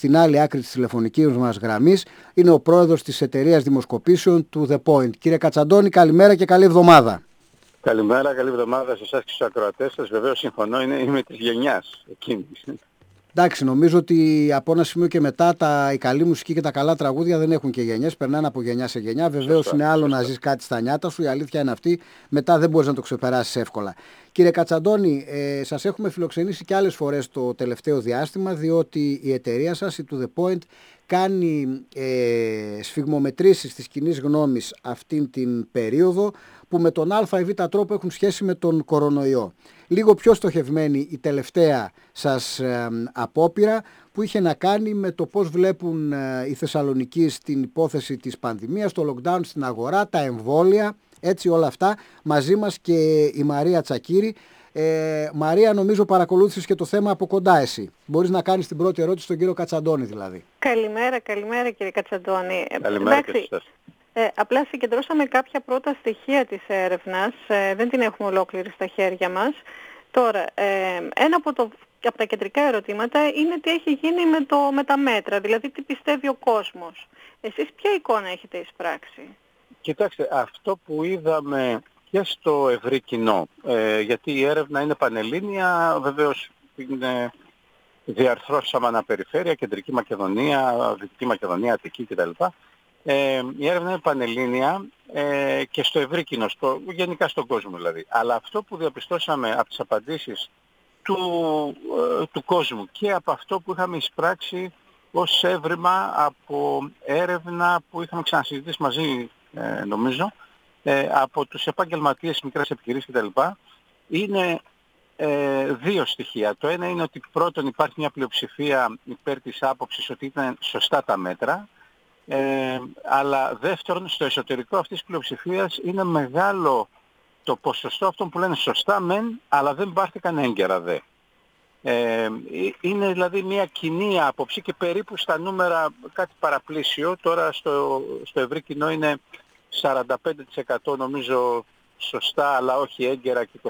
στην άλλη άκρη της τηλεφωνικής μας γραμμής είναι ο πρόεδρος της εταιρείας δημοσκοπήσεων του The Point. Κύριε Κατσαντώνη, καλημέρα και καλή εβδομάδα. Καλημέρα, καλή εβδομάδα σε εσάς και στους ακροατές σας. Βεβαίως συμφωνώ, είμαι της γενιάς εκείνης. Εντάξει, νομίζω ότι από ένα σημείο και μετά η καλή μουσική και τα καλά τραγούδια δεν έχουν και γενιές, περνάνε από γενιά σε γενιά. Βεβαίως είναι άλλο να ζεις κάτι στα νιάτα σου, η αλήθεια είναι αυτή, μετά δεν μπορείς να το ξεπεράσεις εύκολα. Κύριε Κατσαντώνη, σας έχουμε φιλοξενήσει και άλλες φορές το τελευταίο διάστημα, διότι η εταιρεία σας, η To The Point, κάνει σφιγμομετρήσεις της κοινής γνώμης αυτήν την περίοδο που με τον α ή β τρόπο έχουν σχέση με τον κορονοϊό. Λίγο πιο στοχευμένη η τελευταία σας απόπειρα που είχε να κάνει με το πώς βλέπουν οι Θεσσαλονικοί στην υπόθεση της πανδημίας, το lockdown στην αγορά, τα εμβόλια, έτσι όλα αυτά. Μαζί μας και η Μαρία Τσακίρη. Μαρία, νομίζω παρακολούθησες και το θέμα από κοντά εσύ. Μπορείς να κάνεις την πρώτη ερώτηση στον κύριο Κατσαντώνη δηλαδή. Καλημέρα κύριε Κατσαντώνη. Καλημέρα και σε εσάς. Απλά συγκεντρώσαμε κάποια πρώτα στοιχεία της έρευνας, δεν την έχουμε ολόκληρη στα χέρια μας. Τώρα, ένα από τα κεντρικά ερωτήματα είναι τι έχει γίνει με τα μέτρα, δηλαδή τι πιστεύει ο κόσμος. Εσείς ποια εικόνα έχετε εισπράξει? Κοιτάξτε, αυτό που είδαμε και στο ευρύ κοινό, γιατί η έρευνα είναι πανελλήνια, βεβαίως διαρθρώσαμε αναπεριφέρεια, Κεντρική Μακεδονία, Δυτική Μακεδονία, Αττική κτλ. Η έρευνα είναι πανελλήνια και στο ευρύ κοινό, γενικά στον κόσμο δηλαδή. Αλλά αυτό που διαπιστώσαμε από τις απαντήσεις του κόσμου και από αυτό που είχαμε εισπράξει ως έβριμα από έρευνα που είχαμε ξανασυζητήσει μαζί νομίζω από τους επαγγελματίες, μικρές επιχειρήσεις κτλ. Είναι δύο στοιχεία. Το ένα είναι ότι πρώτον υπάρχει μια πλειοψηφία υπέρ της άποψης ότι ήταν σωστά τα μέτρα. Αλλά δεύτερον, στο εσωτερικό αυτής της πλειοψηφίας είναι μεγάλο το ποσοστό αυτών που λένε σωστά μεν, αλλά δεν πάρθηκαν έγκαιρα δε. Είναι δηλαδή μια κοινή άποψη και περίπου στα νούμερα κάτι παραπλήσιο. Τώρα στο ευρύ κοινό είναι 45% νομίζω σωστά αλλά όχι έγκαιρα και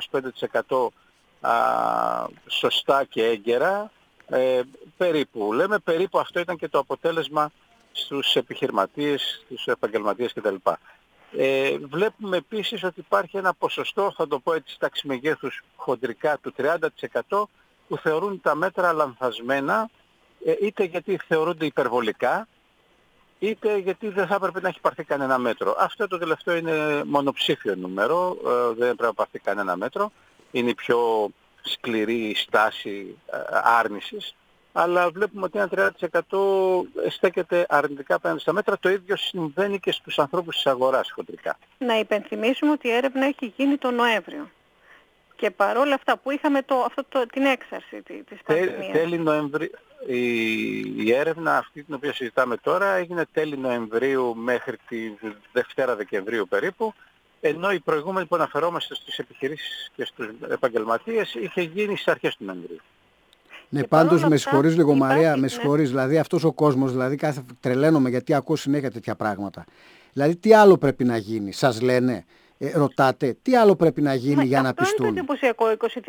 25% σωστά και έγκαιρα. Περίπου. Λέμε περίπου αυτό ήταν και το αποτέλεσμα στους επιχειρηματίες, στους επαγγελματίες κτλ. Βλέπουμε επίσης ότι υπάρχει ένα ποσοστό, θα το πω έτσι τάξη μεγέθους χοντρικά, του 30% που θεωρούν τα μέτρα λανθασμένα, είτε γιατί θεωρούνται υπερβολικά, είτε γιατί δεν θα έπρεπε να έχει πάρθει κανένα μέτρο. Αυτό το τελευταίο είναι μονοψήφιο νούμερο, δεν πρέπει να πάρθει κανένα μέτρο. Είναι η πιο σκληρή η στάση άρνησης. Αλλά βλέπουμε ότι ένα 30% στέκεται αρνητικά απέναντι στα μέτρα. Το ίδιο συμβαίνει και στους ανθρώπους της αγοράς χοντρικά. Να υπενθυμίσουμε ότι η έρευνα έχει γίνει τον Νοέμβριο. Και παρόλα αυτά που είχαμε την έξαρση της πανδημίας. Τέλη Νοεμβρίου, η έρευνα αυτή την οποία συζητάμε τώρα έγινε τέλη Νοεμβρίου μέχρι τη Δευτέρα Δεκεμβρίου περίπου. Ενώ η προηγούμενη που αναφερόμαστε στις επιχειρήσεις και στους επαγγελματίες είχε γίνει στις αρχές του Νοεμβρίου. Ναι, πάντως με συγχωρείς λίγο Μαρία, με συγχωρείς, δηλαδή αυτός ο κόσμος, δηλαδή τρελαίνομαι γιατί ακούω συνέχεια τέτοια πράγματα. Δηλαδή τι άλλο πρέπει να γίνει, σας λένε, ρωτάτε, τι άλλο πρέπει να γίνει για να πιστούν? Αυτό είναι το εντυπωσιακό,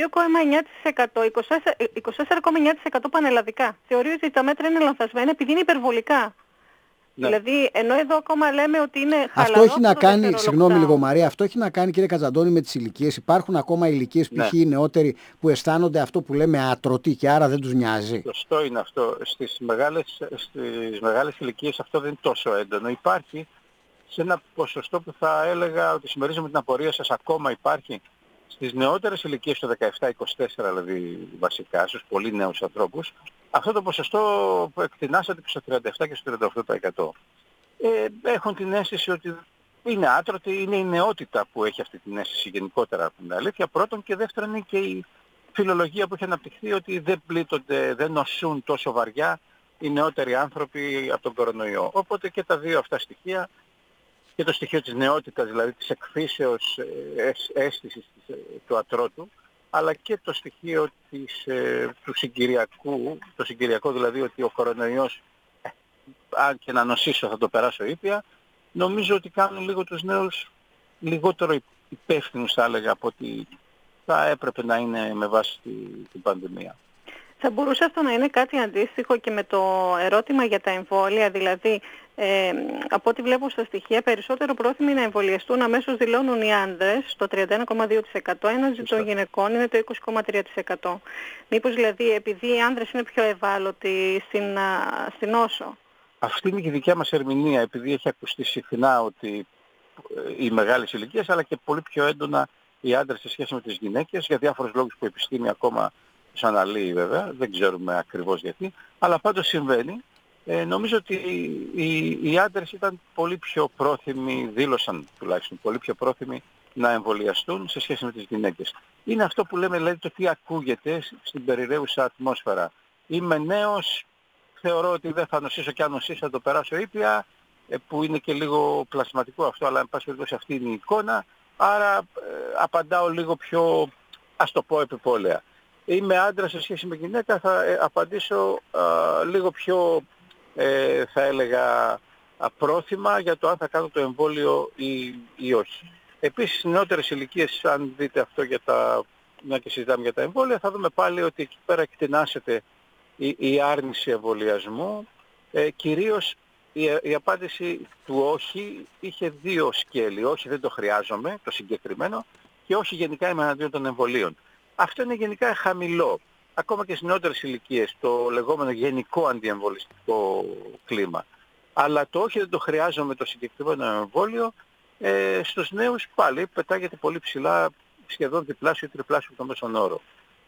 24,9% πανελλαδικά. Θεωρεί ότι τα μέτρα είναι λανθασμένα επειδή είναι υπερβολικά. Ναι. Δηλαδή, ενώ εδώ ακόμα λέμε ότι είναι χαλαρό. Αυτό έχει να κάνει, συγγνώμη λίγο Μαρία, αυτό έχει να κάνει κύριε Κατσαντώνη με τις ηλικίες. Υπάρχουν ακόμα ηλικίες, π.χ. οι νεότεροι που αισθάνονται αυτό που λέμε άτρωτοι και άρα δεν τους νοιάζει. Σωστό είναι αυτό. Στις μεγάλες ηλικίες αυτό δεν είναι τόσο έντονο. Υπάρχει σε ένα ποσοστό που θα έλεγα ότι συμμερίζομαι την απορία σας, ακόμα υπάρχει. Στις νεότερες ηλικίες, το 17-24 δηλαδή βασικά, στους πολύ νέους ανθρώπους, αυτό το ποσοστό εκτινάσατε στο 37% και στο 38%. Έχουν την αίσθηση ότι είναι άτρωτοι, είναι η νεότητα που έχει αυτή την αίσθηση γενικότερα από την αλήθεια. Πρώτον και δεύτερον είναι και η φιλολογία που έχει αναπτυχθεί ότι δεν πλήττονται, δεν νοσούν τόσο βαριά οι νεότεροι άνθρωποι από τον κορονοϊό. Οπότε και τα δύο αυτά στοιχεία, και το στοιχείο της νεότητας, δηλαδή της εκφύσεως αίσθησης του ατρότου, αλλά και το στοιχείο του συγκυριακού, το συγκυριακό δηλαδή ότι ο κορονοϊός, αν και να νοσήσω θα το περάσω ήπια, νομίζω ότι κάνουν λίγο τους νέους λιγότερο υπεύθυνους θα έλεγα από ότι θα έπρεπε να είναι με βάση την πανδημία. Θα μπορούσε αυτό να είναι κάτι αντίστοιχο και με το ερώτημα για τα εμβόλια, δηλαδή από ό,τι βλέπω στα στοιχεία περισσότερο πρόθυμοι να εμβολιαστούν αμέσως δηλώνουν οι άνδρες, το 31,2%, έναντι των γυναικών είναι το 20,3%. Μήπως δηλαδή επειδή οι άνδρες είναι πιο ευάλωτοι στην νόσο? Αυτή είναι και η δικιά μας ερμηνεία, επειδή έχει ακουστεί συχνά ότι οι μεγάλες ηλικίες, αλλά και πολύ πιο έντονα οι άντρες σε σχέση με τις γυναίκες, για διάφορους λόγους που η επιστήμη ακόμα τους αναλύει βέβαια, δεν ξέρουμε ακριβώς γιατί, αλλά πάντως συμβαίνει. Νομίζω ότι οι άντρες ήταν πολύ πιο πρόθυμοι, δήλωσαν τουλάχιστον πολύ πιο πρόθυμοι να εμβολιαστούν σε σχέση με τις γυναίκες. Είναι αυτό που λέμε, δηλαδή το τι ακούγεται στην περιραίουσα ατμόσφαιρα. Είμαι νέος, θεωρώ ότι δεν θα νοσήσω, και αν νοσήσω θα το περάσω ήπια, που είναι και λίγο πλασματικό αυτό, αλλά εν πάση περιπτώσει αυτή είναι η εικόνα, άρα απαντάω λίγο πιο, ας το πω, επιπόλαια. Είμαι άντρα σε σχέση με γυναίκα, θα απαντήσω λίγο πιο, θα έλεγα, πρόθυμα για το αν θα κάνω το εμβόλιο ή όχι. Επίσης, στις νεότερες ηλικίες, αν δείτε αυτό μια και συζητάμε για τα εμβόλια, θα δούμε πάλι ότι εκεί πέρα εκτινάσεται η άρνηση εμβολιασμού. Κυρίως η απάντηση του όχι είχε δύο σκέλη. Όχι, δεν το χρειάζομαι, το συγκεκριμένο, και όχι, γενικά είμαι εναντίον των εμβολίων. Αυτό είναι γενικά χαμηλό. Ακόμα και στις νεότερες ηλικίες, το λεγόμενο γενικό αντιεμβολιστικό κλίμα. Αλλά το όχι, δεν το χρειάζομαι, το συγκεκριμένο εμβόλιο, στους νέους πάλι πετάγεται πολύ ψηλά, σχεδόν διπλάσιο ή τριπλάσιο από το μέσον όρο.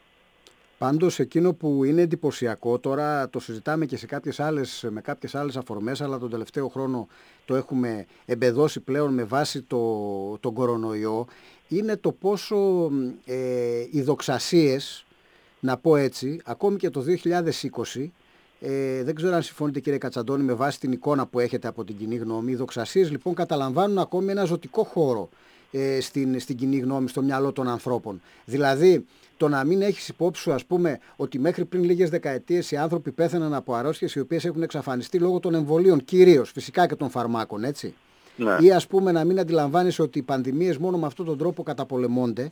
Πάντως εκείνο που είναι εντυπωσιακό, τώρα το συζητάμε και με κάποιες άλλες αφορμές, αλλά τον τελευταίο χρόνο το έχουμε εμπεδώσει πλέον με βάση τον κορονοϊό, είναι το πόσο οι δοξασίες, να πω έτσι, ακόμη και το 2020, δεν ξέρω αν συμφωνείτε κύριε Κατσαντώνη με βάση την εικόνα που έχετε από την κοινή γνώμη, οι δοξασίες λοιπόν καταλαμβάνουν ακόμη ένα ζωτικό χώρο στην κοινή γνώμη, στο μυαλό των ανθρώπων. Δηλαδή, το να μην έχεις υπόψη σου, ας πούμε, ότι μέχρι πριν λίγες δεκαετίες οι άνθρωποι πέθαναν από αρρώστιες οι οποίες έχουν εξαφανιστεί λόγω των εμβολίων, κυρίως φυσικά και των φαρμάκων, έτσι. Ναι. Ή ας πούμε να μην αντιλαμβάνεσαι ότι οι πανδημίες μόνο με αυτόν τον τρόπο καταπολεμώνται.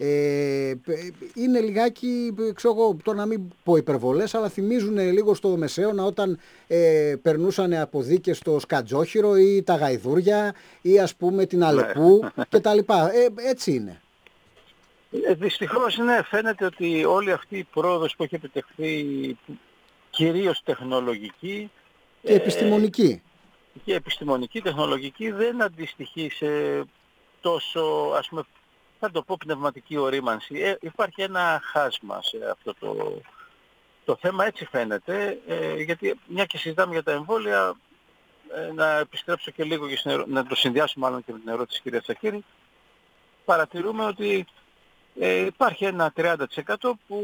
Είναι λιγάκι, ξέρω εγώ, τώρα να μην πω υπερβολές, αλλά θυμίζουν λίγο στο Μεσαίωνα όταν περνούσαν από δίκες στο Σκατζόχυρο ή τα Γαϊδούρια ή ας πούμε την Αλεπού κτλ. Έτσι είναι. Δυστυχώς, ναι, φαίνεται ότι όλη αυτή η πρόοδος που έχει επιτευχθεί, κυρίως τεχνολογική και επιστημονική, τεχνολογική, δεν αντιστοιχεί σε τόσο, ας πούμε, θα το πω, πνευματική ορίμανση. Υπάρχει ένα χάσμα σε αυτό το θέμα, έτσι φαίνεται, γιατί μια και συζητάμε για τα εμβόλια, να επιστρέψω και λίγο να το συνδυάσω μάλλον και με την ερώτηση της κυρίας Τσακίρη, παρατηρούμε ότι υπάρχει ένα 30% που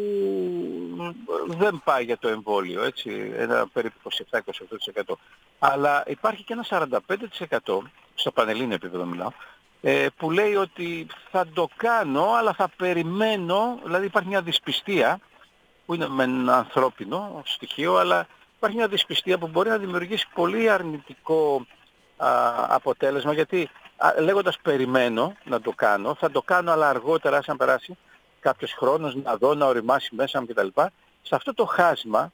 δεν πάει για το εμβόλιο, έτσι, ένα περίπου 27-28%. Αλλά υπάρχει και ένα 45%, στο πανελλήνιο επίπεδο μιλάω, που λέει ότι θα το κάνω, αλλά θα περιμένω, δηλαδή υπάρχει μια δυσπιστία, που είναι με ένα ανθρώπινο στοιχείο, αλλά υπάρχει μια δυσπιστία που μπορεί να δημιουργήσει πολύ αρνητικό αποτέλεσμα, γιατί λέγοντας περιμένω να το κάνω, θα το κάνω αλλά αργότερα, σαν περάσει κάποιος χρόνος, να δω, να οριμάσει μέσα μου κτλ. Σε αυτό το χάσμα,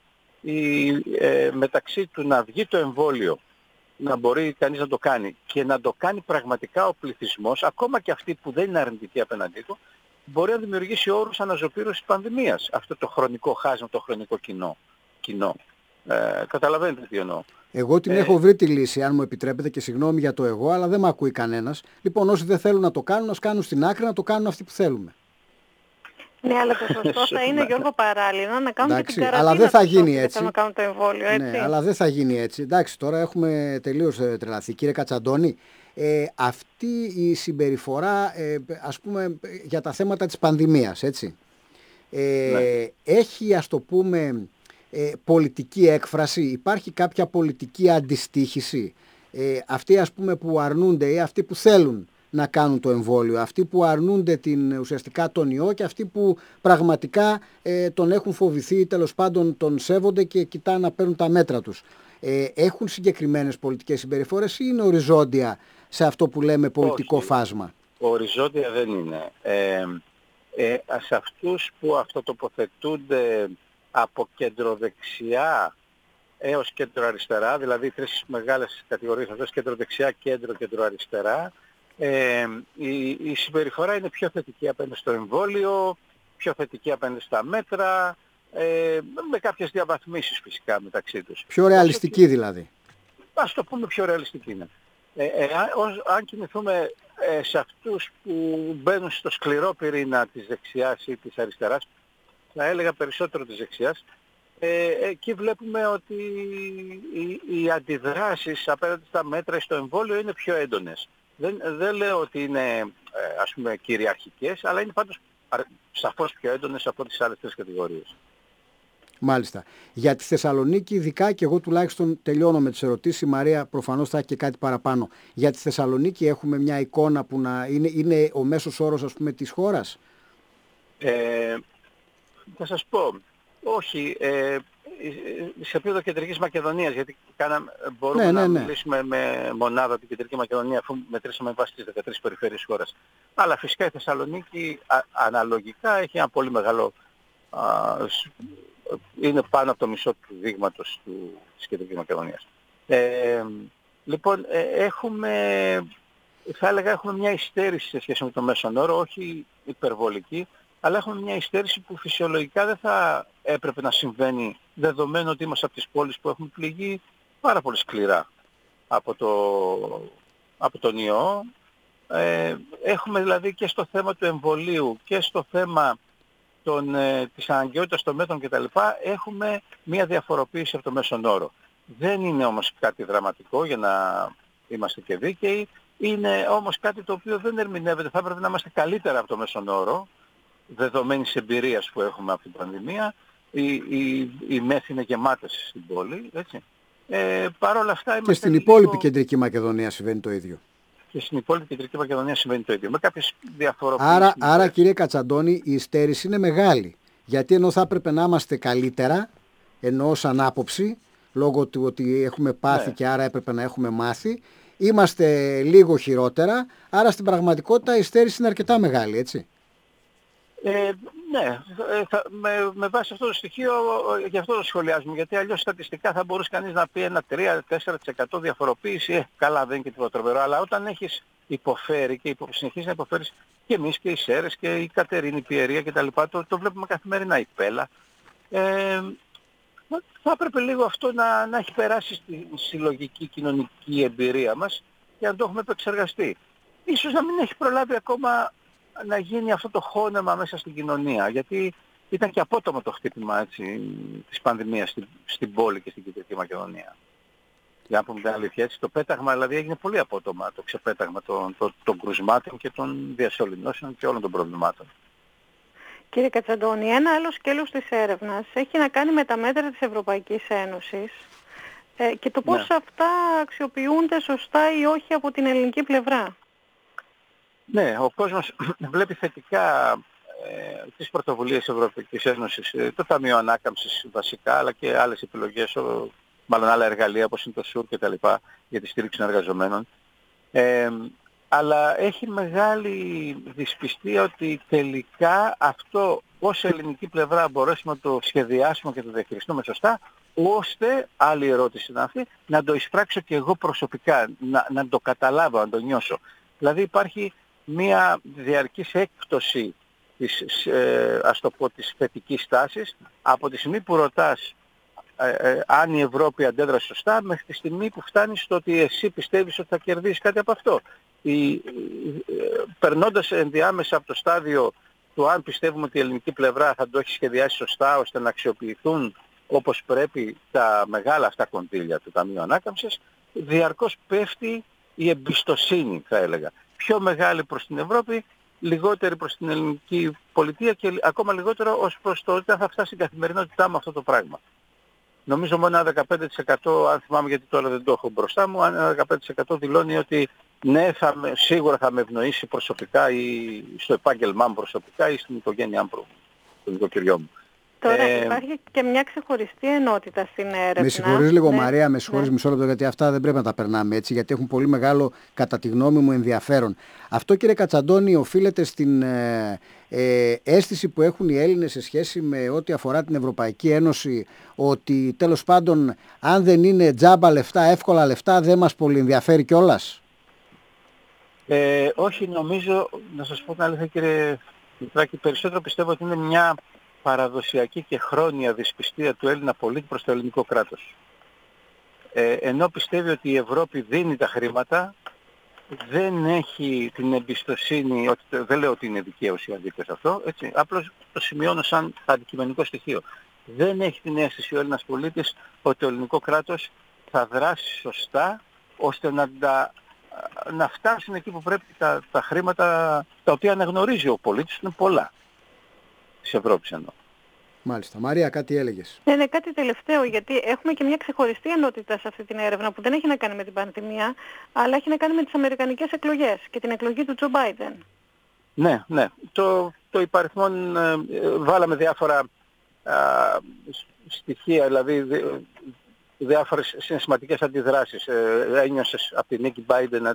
μεταξύ του να βγει το εμβόλιο, να μπορεί κανείς να το κάνει και να το κάνει πραγματικά ο πληθυσμός, ακόμα και αυτοί που δεν είναι αρνητικοί απέναντί του, μπορεί να δημιουργήσει όρους αναζωπήρωσης πανδημίας. Αυτό το χρονικό χάσμα, το χρονικό κοινό. Καταλαβαίνετε τι εννοώ. Εγώ την έχω βρει τη λύση, αν μου επιτρέπετε, και συγγνώμη για το εγώ, αλλά δεν με ακούει κανένας. Λοιπόν, όσοι δεν θέλουν να το κάνουν, ας κάνουν στην άκρη, να το κάνουν αυτοί που θέλουμε. Ναι, αλλά το σωστό θα είναι, Γιώργο, παράλληλα να κάνουν και την καραντίνα. Αλλά δεν θα γίνει έτσι. Να κάνουν το εμβόλιο, έτσι. Ναι, αλλά δεν θα γίνει έτσι. Εντάξει, τώρα έχουμε τελείως τρελαθεί. Κύριε Κατσαντώνη, αυτή η συμπεριφορά, ας πούμε, για τα θέματα της πανδημίας, έτσι, έχει, ας το πούμε, πολιτική έκφραση, υπάρχει κάποια πολιτική αντιστοίχηση, αυτοί, ας πούμε, που αρνούνται ή αυτοί που θέλουν να κάνουν το εμβόλιο, αυτοί που αρνούνται ουσιαστικά τον ιό και αυτοί που πραγματικά τον έχουν φοβηθεί ή τέλος πάντων τον σέβονται και κοιτάνε να παίρνουν τα μέτρα τους, έχουν συγκεκριμένες πολιτικές συμπεριφορές ή είναι οριζόντια σε αυτό που λέμε πολιτικό φάσμα? Οριζόντια δεν είναι. Σε αυτούς που αυτοτοποθετούνται από κεντροδεξιά έως κέντρο-αριστερά, δηλαδή τρεις μεγάλες κατηγορίες αυτές, κέντρο-δεξιά, κέντρο-αριστερά. Η συμπεριφορά είναι πιο θετική απέναντι στο εμβόλιο, πιο θετική απέναντι στα μέτρα, με κάποιες διαβαθμίσεις φυσικά μεταξύ τους. Πιο ρεαλιστική δηλαδή. Ας το πούμε πιο ρεαλιστική είναι. Αν κινηθούμε σε αυτούς που μπαίνουν στο σκληρό πυρήνα της δεξιάς ή της αριστεράς, θα έλεγα περισσότερο της δεξιάς, εκεί βλέπουμε ότι οι αντιδράσεις απέναντι στα μέτρα στο εμβόλιο είναι πιο έντονες. Δεν λέω ότι είναι ας πούμε κυριαρχικές, αλλά είναι πάντως σαφώς πιο έντονες από τις άλλες τρεις κατηγορίες. Μάλιστα. Για τη Θεσσαλονίκη, ειδικά, και εγώ τουλάχιστον τελειώνω με τις ερωτήσεις, η Μαρία προφανώς θα έχει και κάτι παραπάνω. Για τη Θεσσαλονίκη έχουμε μια εικόνα που να είναι ο μέσος όρος, ας πούμε, της χώρας. Θα σας πω, όχι, σε επίπεδο Κεντρικής Μακεδονίας, γιατί μπορούμε να μιλήσουμε με μονάδα την Κεντρική Μακεδονία, αφού μετρήσαμε βάσει τις 13 περιφέρειες χώρας. Αλλά φυσικά η Θεσσαλονίκη αναλογικά έχει ένα πολύ μεγάλο, είναι πάνω από το μισό του δείγματος της Κεντρικής Μακεδονίας. Λοιπόν, θα έλεγα έχουμε μια υστέρηση σε σχέση με το μέσον όρο, όχι υπερβολική, αλλά έχουμε μια υστέρηση που φυσιολογικά δεν θα έπρεπε να συμβαίνει, δεδομένου ότι είμαστε από τις πόλεις που έχουν πληγεί πάρα πολύ σκληρά από τον ιό. Έχουμε δηλαδή και στο θέμα του εμβολίου και στο θέμα της αναγκαιότητας των μέτρων κτλ. Έχουμε μια διαφοροποίηση από το μέσον όρο. Δεν είναι όμως κάτι δραματικό, για να είμαστε και δίκαιοι. Είναι όμως κάτι το οποίο δεν ερμηνεύεται. Θα πρέπει να είμαστε καλύτερα από το μέσον όρο, δεδομένης εμπειρίας που έχουμε από την πανδημία. Οι μέθη είναι γεμάτες στην πόλη, έτσι. Παρ' όλα αυτά και στην υπόλοιπη Κεντρική Μακεδονία συμβαίνει το ίδιο. Και στην υπόλοιπη Κεντρική Μακεδονία συμβαίνει το ίδιο. Με κάποιες διαφοροποιήσεις. Άρα κύριε Κατσαντώνη, η υστέρηση είναι μεγάλη. Γιατί ενώ θα έπρεπε να είμαστε καλύτερα, ενώ σαν άποψη, λόγω του ότι έχουμε πάθει και άρα έπρεπε να έχουμε μάθει, είμαστε λίγο χειρότερα, άρα στην πραγματικότητα η υστέρηση είναι αρκετά μεγάλη, έτσι. Ναι, με βάση αυτό το στοιχείο, γι' αυτό το σχολιάζουμε, γιατί αλλιώς στατιστικά θα μπορούσε κανείς να πει ένα 3-4% διαφοροποίηση, καλά δεν είναι και τίποτα τρομερό, αλλά όταν έχεις υποφέρει και συνεχίζεις να υποφέρεις και εμείς και οι Σέρες και η Κατερίνη, η Πιερία κτλ, το βλέπουμε καθημερινά, η Πέλα, θα έπρεπε λίγο αυτό να έχει περάσει στη συλλογική κοινωνική εμπειρία μας και να το έχουμε επεξεργαστεί. Ίσως να μην έχει προλάβει ακόμα να γίνει αυτό το χώνεμα μέσα στην κοινωνία, γιατί ήταν και απότομο το χτύπημα, έτσι, της πανδημίας στην πόλη και στην Κεντρική Μακεδονία. Για να πούμε την αλήθεια, έτσι, το πέταγμα δηλαδή έγινε πολύ απότομα, το ξεπέταγμα των κρουσμάτων και των διασωληνώσεων και όλων των προβλημάτων. Κύριε Κατσαντώνη, ένα άλλο σκέλος της έρευνας έχει να κάνει με τα μέτρα της Ευρωπαϊκής Ένωσης και το πώς αυτά αξιοποιούνται σωστά ή όχι από την ελληνική πλευρά. Ναι, ο κόσμος βλέπει θετικά τις πρωτοβουλίες της Ευρωπαϊκής Ένωσης, το Ταμείο Ανάκαμψης βασικά, αλλά και άλλες επιλογές, μάλλον άλλα εργαλεία όπως είναι το ΣΟΥΡ και τα λοιπά για τη στήριξη των εργαζομένων. Αλλά έχει μεγάλη δυσπιστία ότι τελικά αυτό ως ελληνική πλευρά μπορέσουμε να το σχεδιάσουμε και το διαχειριστούμε σωστά, ώστε, άλλη ερώτηση είναι αυτή, να το εισπράξω και εγώ προσωπικά, να το καταλάβω, να το νιώσω. Δηλαδή υπάρχει μια διαρκής έκπτωση της θετικής τάσης από τη στιγμή που ρωτάς αν η Ευρώπη αντέδρασε σωστά, μέχρι τη στιγμή που φτάνεις στο ότι εσύ πιστεύεις ότι θα κερδίσεις κάτι από αυτό. Περνώντας ενδιάμεσα από το στάδιο του αν πιστεύουμε ότι η ελληνική πλευρά θα το έχει σχεδιάσει σωστά ώστε να αξιοποιηθούν όπως πρέπει τα μεγάλα αυτά κονδύλια του Ταμείου Ανάκαμψης, διαρκώς πέφτει η εμπιστοσύνη, θα έλεγα. Πιο μεγάλη προς την Ευρώπη, λιγότερη προς την ελληνική πολιτεία και ακόμα λιγότερο ως προς το ότι θα φτάσει στην καθημερινότητά μου αυτό το πράγμα. Νομίζω μόνο ένα 15%, αν θυμάμαι γιατί τώρα δεν το έχω μπροστά μου, ένα 15% δηλώνει ότι ναι, σίγουρα θα με ευνοήσει προσωπικά ή στο επάγγελμά μου προσωπικά ή στην οικογένειά μου, στο νοικοκυριό μου. Τώρα υπάρχει και μια ξεχωριστή ενότητα στην έρευνα. Με συγχωρείς λίγο, ναι, Μαρία, με συγχωρείς μισό λεπτό, γιατί αυτά δεν πρέπει να τα περνάμε έτσι, γιατί έχουν πολύ μεγάλο, κατά τη γνώμη μου, ενδιαφέρον. Αυτό, κύριε Κατσαντώνη, οφείλεται στην αίσθηση που έχουν οι Έλληνες σε σχέση με ό,τι αφορά την Ευρωπαϊκή Ένωση, ότι τέλος πάντων, αν δεν είναι τζάμπα λεφτά, εύκολα λεφτά, δεν μας πολύ ενδιαφέρει κιόλας. Όχι, νομίζω, να σας πω την αλήθεια, κύριε Μητράκη, περισσότερο πιστεύω ότι είναι μια παραδοσιακή και χρόνια δυσπιστία του Έλληνα πολίτη προς το ελληνικό κράτος. Ενώ πιστεύει ότι η Ευρώπη δίνει τα χρήματα, δεν έχει την εμπιστοσύνη, δεν λέω ότι είναι δικαίωση αδίκως αυτό, έτσι, απλώς το σημειώνω σαν αντικειμενικό στοιχείο. Δεν έχει την αίσθηση ο Έλληνας πολίτης ότι το ελληνικό κράτος θα δράσει σωστά, ώστε να φτάσουν εκεί που πρέπει τα χρήματα τα οποία αναγνωρίζει ο πολίτης, είναι πολλά της Ευρώπης εννοώ. Μάλιστα. Μαρία, κάτι έλεγες? Ναι, κάτι τελευταίο, γιατί έχουμε και μια ξεχωριστή ενότητα σε αυτή την έρευνα που δεν έχει να κάνει με την πανδημία, αλλά έχει να κάνει με τις αμερικανικές εκλογές και την εκλογή του Τζο Μπάιντεν. Ναι. Το υπαριθμόν, βάλαμε διάφορα στοιχεία, δηλαδή διάφορες συναισθηματικές αντιδράσεις. Ένιωσες από την νίκη Μπάιντεν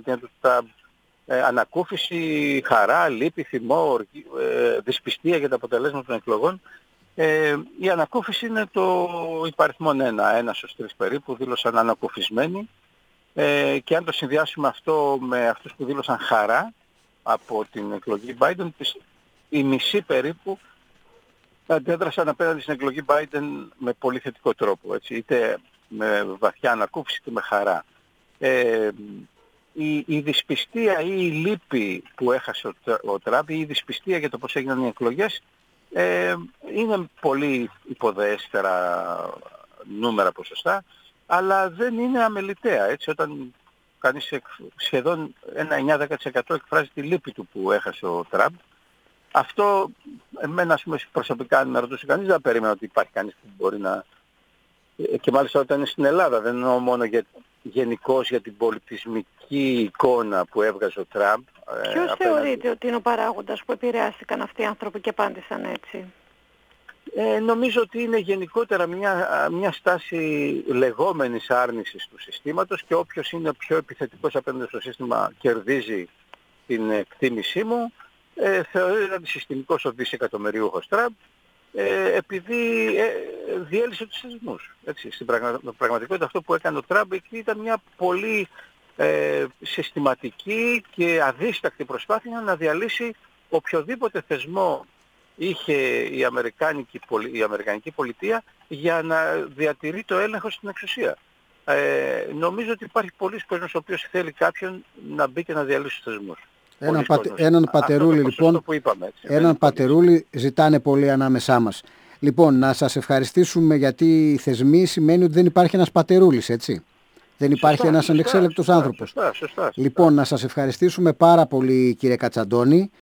ανακούφιση, χαρά, λύπη, θυμό, δυσπιστία για τα αποτελέσματα των εκλογών. Η ανακούφιση είναι το υπαριθμόν 1 στους 3 περίπου δήλωσαν ανακουφισμένοι, και αν το συνδυάσουμε αυτό με αυτούς που δήλωσαν χαρά από την εκλογή Biden, οι μισοί περίπου αντέδρασαν απέναντι στην εκλογή Biden με πολύ θετικό τρόπο, έτσι, είτε με βαθιά ανακούφιση είτε με χαρά. Η δυσπιστία ή η λύπη που έχασε ο Τραμπ ή η δυσπιστία για το πώς έγιναν οι εκλογές είναι πολύ υποδεέστερα νούμερα ποσοστά, αλλά δεν είναι αμεληταία, έτσι, όταν κανείς σχεδόν ένα 9-10% εκφράζει τη λύπη του που έχασε ο Τραμπ. Αυτό εμένα, ας πούμε, προσωπικά αν με ρωτούσε κανείς, δεν περίμενα ότι υπάρχει κανείς που μπορεί να... Και μάλιστα όταν είναι στην Ελλάδα, δεν εννοώ μόνο γενικώς για την πολιτισμική εικόνα που έβγαζε ο Τραμπ. Ποιος θεωρείτε ότι είναι ο παράγοντας που επηρεάστηκαν αυτοί οι άνθρωποι και απάντησαν έτσι? Νομίζω ότι είναι γενικότερα μια στάση λεγόμενης άρνησης του συστήματος, και όποιος είναι πιο επιθετικός απέναντι στο σύστημα κερδίζει την εκτίμησή μου. Θεωρείται αντισυστημικός ο δισεκατομμυριούχος Τραμπ, επειδή διέλυσε τους θεσμούς. Στην πραγματικότητα αυτό που έκανε ο Τραμπ ήταν μια πολύ συστηματική και αδίστακτη προσπάθεια να διαλύσει οποιοδήποτε θεσμό είχε η Αμερικανική πολιτεία για να διατηρεί το έλεγχο στην εξουσία. Νομίζω ότι υπάρχει πολλοί κόσμος ο οποίος θέλει κάποιον να μπει και να διαλύσει τους θεσμούς. Έναν πατερούλι λοιπόν, έναν πατερούλι ζητάνε πολύ ανάμεσά μας. Λοιπόν, να σας ευχαριστήσουμε, γιατί οι θεσμοί σημαίνει ότι δεν υπάρχει ένας πατερούλης, έτσι. Δεν υπάρχει ένας ανεξέλεκτος άνθρωπος. Σωστά. Λοιπόν, να σας ευχαριστήσουμε πάρα πολύ, κύριε Κατσαντώνη.